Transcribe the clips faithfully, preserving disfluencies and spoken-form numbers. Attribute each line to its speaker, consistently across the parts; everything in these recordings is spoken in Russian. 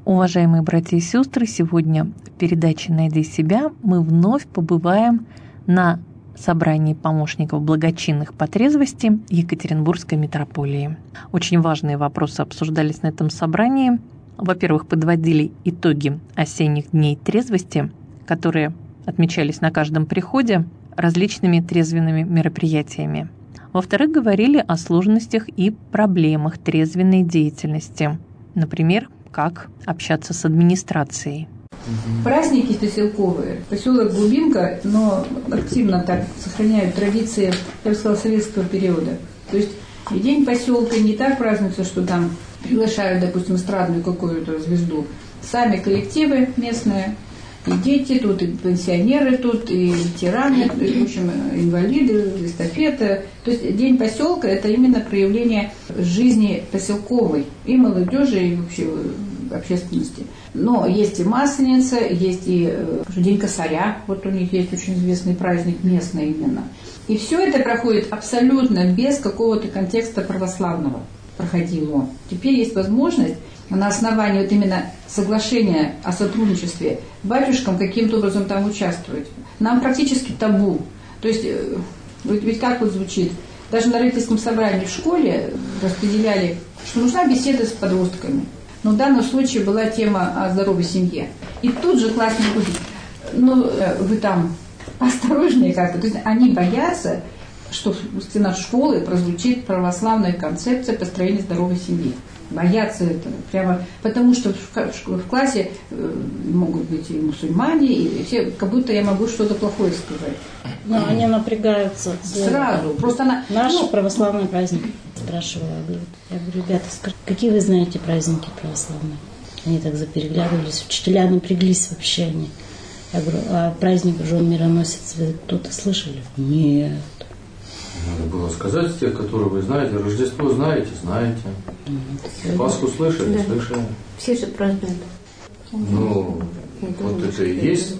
Speaker 1: Уважаемые братья и сестры, сегодня в передаче «Найди себя» мы вновь побываем на собрании помощников благочинных по трезвости Екатеринбургской митрополии. Очень важные вопросы обсуждались на этом собрании. Во-первых, подводили итоги осенних дней трезвости, которые отмечались на каждом приходе различными трезвенными мероприятиями. Во-вторых, говорили о сложностях и проблемах трезвенной деятельности. Например, как общаться с администрацией.
Speaker 2: Праздники поселковые. Поселок Глубинка, но активно так сохраняют традиции, я бы сказала, советского периода. То есть и день поселка не так празднуется, что там приглашают, допустим, эстрадную какую-то звезду. Сами коллективы местные, и дети тут, и пенсионеры тут, и ветераны, и, в общем, инвалиды, эстафеты. То есть день поселка – это именно проявление жизни поселковой, и молодежи, и вообще общественности. Но есть и Масленица, есть и э, День косаря, вот у них есть очень известный праздник местный именно. И все это проходит абсолютно без какого-то контекста православного. Проходило. Теперь есть возможность на основании вот именно соглашения о сотрудничестве батюшкам каким-то образом там участвовать. Нам практически табу. То есть, ведь как вот звучит, даже на родительском собрании в школе распределяли, что нужна беседа с подростками. Но в данном случае была тема о здоровой семье. И тут же классные люди, ну, вы там осторожнее как-то. То есть они боятся, что в стенах школы прозвучит православная концепция построения здоровой семьи. Боятся этого. Прямо потому что в, в классе могут быть и мусульмане, и все, как будто я могу что-то плохое сказать.
Speaker 3: Но ну, они напрягаются.
Speaker 2: Сразу. Просто она,
Speaker 3: Наш
Speaker 2: ну,
Speaker 3: православный праздник. Спрашивала, я говорю, ребята, какие вы знаете праздники православные? Они так запереглядывались, учителя напряглись вообще они. Я говорю, а праздник жен мироносец вы кто-то слышали? Нет.
Speaker 4: Надо было сказать тех, которые вы знаете. Рождество знаете, знаете. Mm-hmm. Пасху слышали, да. слышали.
Speaker 5: Все же празднуют.
Speaker 4: Ну, я вот это и есть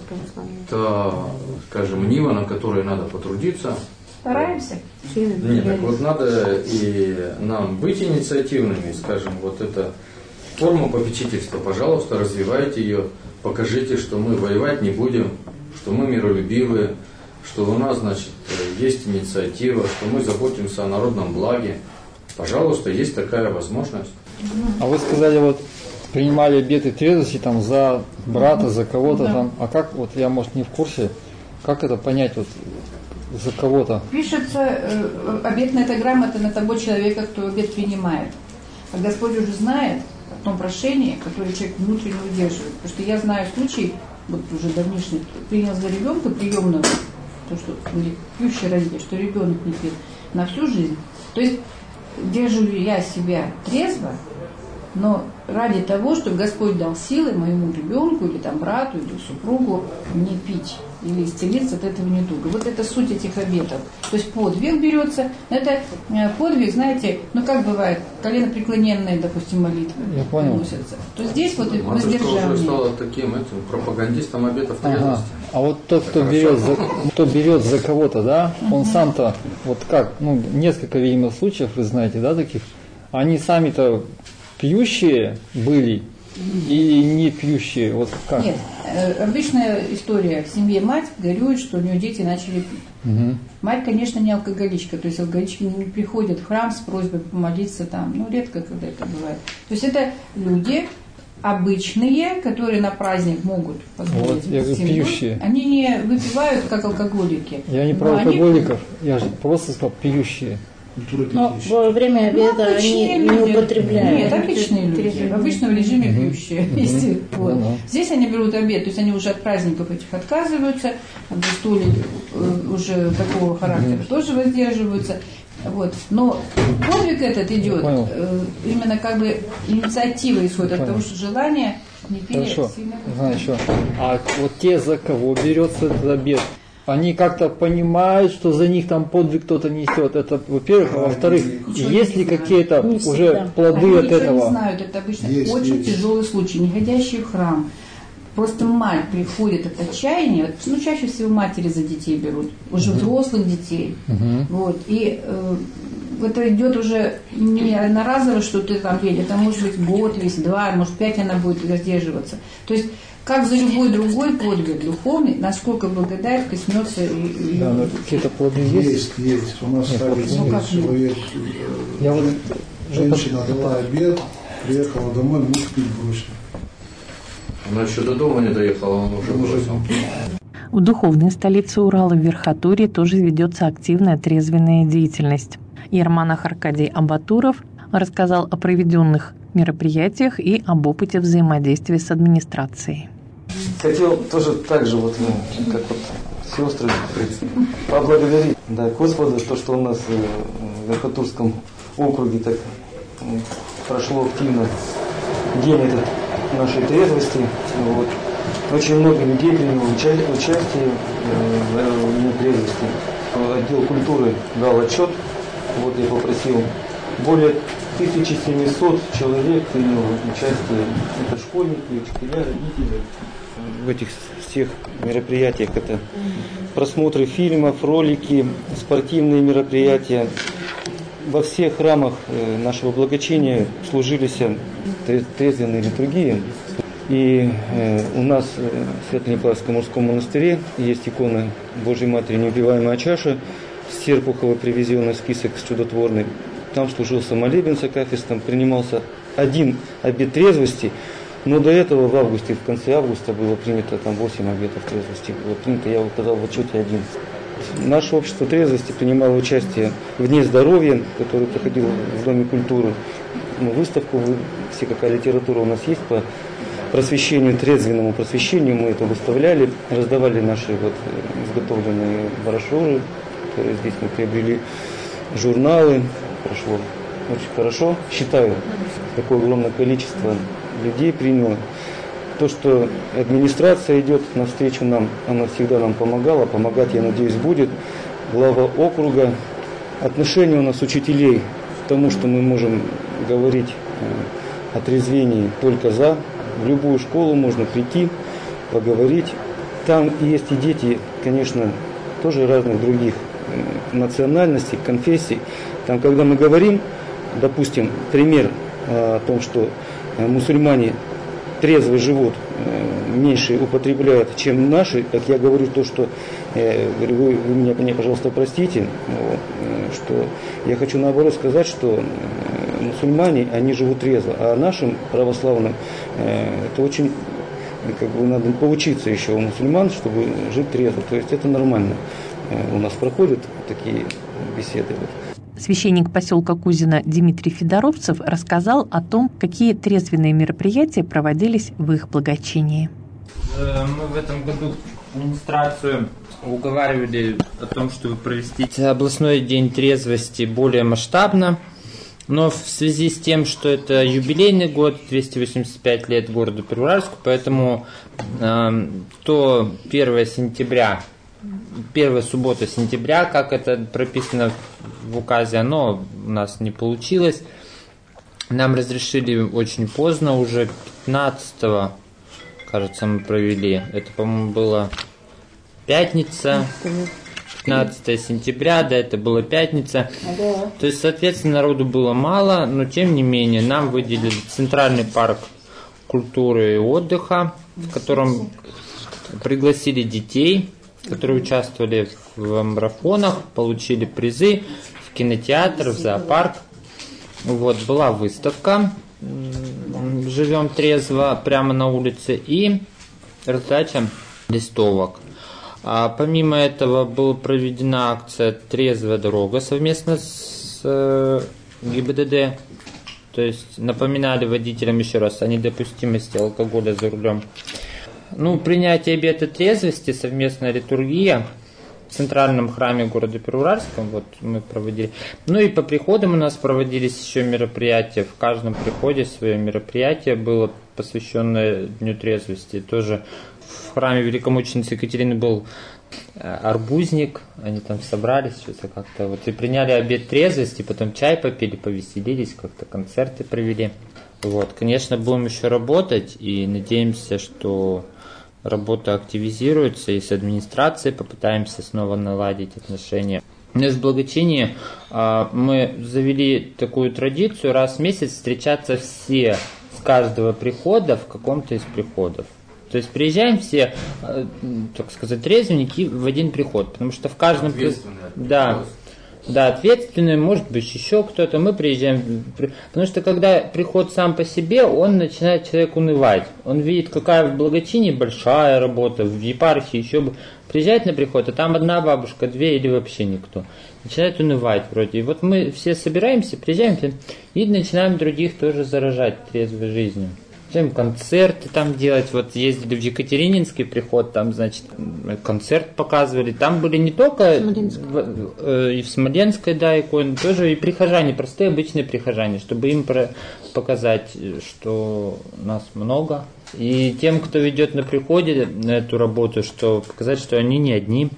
Speaker 4: та, скажем, нива, на которой надо потрудиться.
Speaker 2: Стараемся.
Speaker 4: Нет, так вот надо и нам быть инициативными, скажем, вот эта форма попечительства, пожалуйста, развивайте ее, покажите, что мы воевать не будем, что мы миролюбивые, что у нас, значит, есть инициатива, что мы заботимся о народном благе. Пожалуйста, есть такая возможность.
Speaker 6: А вы сказали, вот принимали обеты трезвости там за брата, за кого-то да. там. А как, вот я, может, не в курсе, как это понять, вот за кого-то?
Speaker 2: Пишется э, обетная эта грамота на того человека, кто обет принимает. А Господь уже знает о том прошении, которое человек внутренне удерживает. Потому что я знаю случай, вот уже давнишний, принял за ребенка приемного, то, что были пьющие родители, что ребенок не пьет на всю жизнь. То есть держу я себя трезво, но ради того, чтобы Господь дал силы моему ребенку или там брату, или супругу не пить или исцелиться от этого недуга. Вот это суть этих обетов. То есть подвиг берется, это подвиг, знаете, ну как бывает, коленопреклоненные, допустим, молитвы носятся. То здесь вот и воздержание.
Speaker 4: Матушка уже стала таким этим пропагандистом обетов трезвости.
Speaker 6: Ага. А вот тот, кто берет, за, кто берет за кого-то, да, он uh-huh. сам-то, вот как, ну, несколько, видимо, случаев, вы знаете, да, таких, они сами-то пьющие были или не пьющие, вот как?
Speaker 2: Нет, обычная история в семье мать горюет, что у нее дети начали пить. Угу. Мать, конечно, не алкоголичка, то есть алкоголички не приходят в храм с просьбой помолиться там, ну, редко, когда это бывает. То есть это люди обычные, которые на праздник могут позволить. Вот,
Speaker 6: я говорю, пьющие.
Speaker 2: Они не выпивают, как алкоголики.
Speaker 6: Я не про алкоголиков, они... я же просто сказал пьющие.
Speaker 3: Но во время обеда ну, они люди. не употребляют.
Speaker 2: Нет, обычные люди, в обычном режиме mm-hmm. пьющие. Mm-hmm. Вот. Mm-hmm. Здесь они берут обед, то есть они уже от праздников этих отказываются, от застолья уже такого характера mm-hmm. тоже воздерживаются. Вот. Но подвиг этот идет, э, именно как бы инициатива исходит от того, что желание не пили сильно.
Speaker 6: Знаю еще. А вот те, за кого берется этот обед, они как-то понимают, что за них там подвиг кто-то несет. Это, во-первых, а во-вторых, есть ли какие-то уже плоды
Speaker 2: они
Speaker 6: от этого?
Speaker 2: Не знают, это обычно есть, очень есть. тяжелый случай, не ходящий в храм. Просто мать приходит от отчаяния, ну, чаще всего матери за детей берут, уже угу. взрослых детей. Угу. Вот, и э, это идет уже не одноразово, что ты там едешь, а может быть год, весь, два, может пять она будет задерживаться. То есть, как за любой другой подвиг духовный, насколько благодать коснется и...
Speaker 6: Да, но какие-то плоды есть?
Speaker 5: Есть, есть. У нас так
Speaker 2: ну, как
Speaker 5: человек,
Speaker 6: Я вот...
Speaker 5: женщина дала обед, приехала домой, муж пить бросил.
Speaker 4: Она еще до дома не доехала, он уже бросил.
Speaker 1: В духовной столице Урала, в Верхотурье, тоже ведется активная трезвенная деятельность. Иеромонах Аркадий Абатуров рассказал о проведенных мероприятиях и об опыте взаимодействия с администрацией.
Speaker 7: Хотел тоже так же, вот, ну, как вот сестры, поблагодарить да, Господа, то, что у нас в Верхотурском округе так прошло активно день этот нашей трезвости. Вот. Очень много людей приняло участие, участие в дне трезвости. Отдел культуры дал отчет. Вот я попросил. Более тысяча семьсот человек приняло участие. Это школьники, учителя, родители. В этих всех мероприятиях это просмотры фильмов, ролики, спортивные мероприятия. Во всех храмах нашего благочиния служились трезвенные литургии. И э, у нас в Свято-Николаевском мужском монастыре есть икона Божьей Матери Неубиваемая чаша, с Серпухова привезенный список чудотворный. Там служился молебен с акафистом, принимался один обет трезвости, но до этого в августе, в конце августа было принято там восемь обетов трезвости. Было принято, я указал в отчете один. Наше общество трезвости принимало участие в Дне здоровья, который проходил в Доме культуры. Ну, выставку, все какая литература у нас есть по просвещению, трезвенному просвещению, мы это выставляли, раздавали наши вот изготовленные брошюры, которые здесь мы приобрели, журналы, прошло очень хорошо. Считаю, такое огромное количество людей приняло. То, что администрация идет навстречу нам, она всегда нам помогала, помогать, я надеюсь, будет. Глава округа, отношение у нас учителей к тому, что мы можем говорить о трезвении только за. В любую школу можно прийти, поговорить. Там есть и дети, конечно, тоже разных других национальностей, конфессий. Там, когда мы говорим, допустим, пример о том, что мусульмане трезво живут, меньше употребляют, чем наши, как я говорю, то, что вы, вы меня, меня, пожалуйста, простите, что я хочу наоборот сказать, что мусульмане, они живут трезво, а нашим православным это очень, как бы, надо поучиться еще у мусульман, чтобы жить трезво. То есть это нормально. У нас проходят такие беседы.
Speaker 1: Священник поселка Кузина Дмитрий Федоровцев рассказал о том, какие трезвенные мероприятия проводились в их благочинии.
Speaker 8: Мы в этом году администрацию уговаривали о том, чтобы провести областной день трезвости более масштабно. Но в связи с тем, что это юбилейный год, двести восемьдесят пять лет городу Первоуральску, поэтому э, то первое сентября, первая суббота сентября, как это прописано в указе, оно у нас не получилось. Нам разрешили очень поздно, уже пятнадцатого, кажется, мы провели. Это, по-моему, была пятница. пятнадцатого сентября, да, это была пятница. Да. То есть, соответственно, народу было мало, но тем не менее нам выделили Центральный парк культуры и отдыха, в котором пригласили детей, которые участвовали в марафонах, получили призы в кинотеатр, в зоопарк. Вот, была выставка «Живем трезво» прямо на улице и раздача листовок. А помимо этого была проведена акция «Трезвая дорога» совместно с э, ГИБДД. То есть напоминали водителям еще раз о недопустимости алкоголя за рулем. Ну, принятие обета трезвости, совместная литургия в центральном храме города Первоуральском, вот мы проводили. Ну и по приходам у нас проводились еще мероприятия. В каждом приходе свое мероприятие было посвященное Дню трезвости. Тоже в храме великомученицы Екатерины был арбузник, они там собрались, что-то как-то вот и приняли обет трезвости, потом чай попили, повеселились, как-то концерты провели. Вот, конечно, будем еще работать и надеемся, что работа активизируется и с администрацией попытаемся снова наладить отношения. У нас в благочинии а, мы завели такую традицию раз в месяц встречаться все с каждого прихода в каком-то из приходов. То есть приезжаем все, так сказать, трезвенники в один приход, потому что в каждом... Да, да, ответственный, может быть, еще кто-то. Мы приезжаем, потому что когда приход сам по себе, он начинает человек унывать. Он видит, какая в благочинии большая работа, в епархии еще бы. Приезжает на приход, а там одна бабушка, две или вообще никто. Начинает унывать вроде. И вот мы все собираемся, приезжаем и начинаем других тоже заражать трезвой жизнью. Начинаем концерты там делать. Вот ездили в Екатерининский приход, там, значит, концерт показывали. Там были не только в, э, и в Смоленской, да, иконы, тоже и прихожане, простые обычные прихожане, чтобы им про- показать, что нас много. И тем, кто ведет на приходе на эту работу, что показать, что они не одни,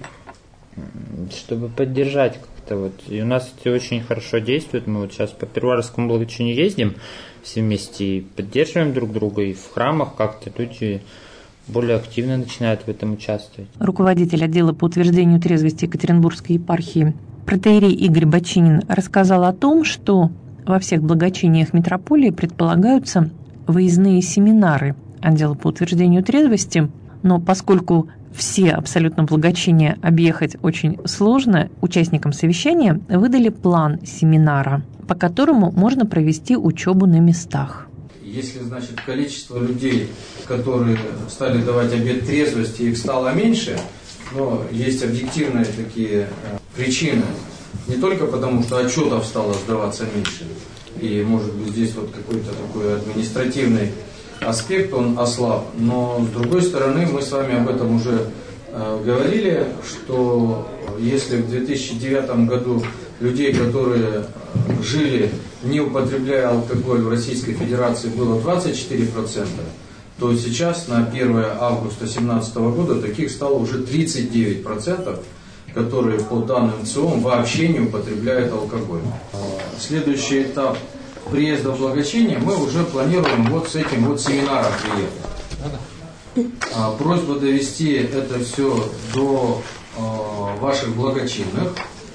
Speaker 8: чтобы поддержать как-то вот. И у нас это очень хорошо действует. Мы вот сейчас по Первоуральскому благочинию ездим все вместе и поддерживаем друг друга, и в храмах как-то люди более активно начинают в этом участвовать.
Speaker 1: Руководитель отдела по утверждению трезвости Екатеринбургской епархии протоиерей Игорь Бочинин рассказал о том, что во всех благочиниях митрополии предполагаются выездные семинары отдела по утверждению трезвости, но поскольку все абсолютно благочиния объехать очень сложно, участникам совещания выдали план семинара, по которому можно провести учебу на местах.
Speaker 4: Если, значит, количество людей, которые стали давать обет трезвости, их стало меньше, но есть объективные такие причины. Не только потому, что отчетов стало сдаваться меньше, и, может быть, здесь вот какой-то такой административный аспект, он ослаб, но, с другой стороны, мы с вами об этом уже э, говорили, что если в две тысячи девятом году людей, которые жили, не употребляя алкоголь, в Российской Федерации было двадцать четыре процента, то сейчас на первое августа две тысячи семнадцатого года таких стало уже тридцать девять процентов, которые по данным ЦИОМ вообще не употребляют алкоголь. Следующий этап приезда в благочиние мы уже планируем вот с этим вот семинаром приехать. А, просьба довести это все до а, ваших благочинных.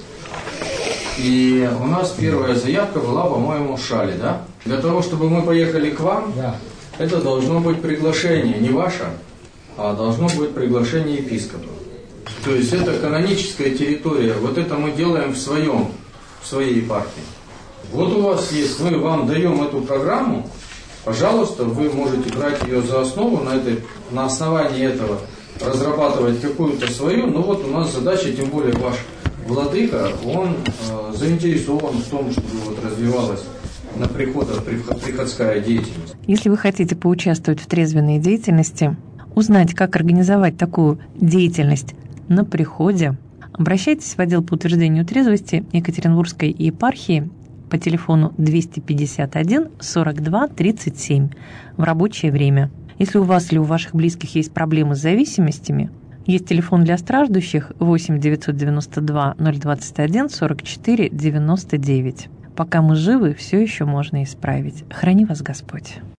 Speaker 4: И у нас первая заявка была, по-моему, в Шале, да? Для того, чтобы мы поехали к вам, да. Это должно быть приглашение не ваше, а должно быть приглашение епископа. То есть это каноническая территория. Вот это мы делаем в своем, в своей епархии. Вот у вас есть, мы вам даем эту программу, пожалуйста, вы можете брать ее за основу, на, этой, на основании этого разрабатывать какую-то свою, но вот у нас задача, тем более ваш владыка, он э, заинтересован в том, чтобы вот развивалась на приходах приходская деятельность.
Speaker 1: Если вы хотите поучаствовать в трезвенной деятельности, узнать, как организовать такую деятельность на приходе, обращайтесь в отдел по утверждению трезвости Екатеринбургской епархии по телефону двести пятьдесят один сорок два тридцать семь в рабочее время. Если у вас или у ваших близких есть проблемы с зависимостями, есть телефон для страждущих восемь девятьсот девяносто два ноль двадцать один сорок четыре девяносто девять. Пока мы живы, все еще можно исправить. Храни вас Господь.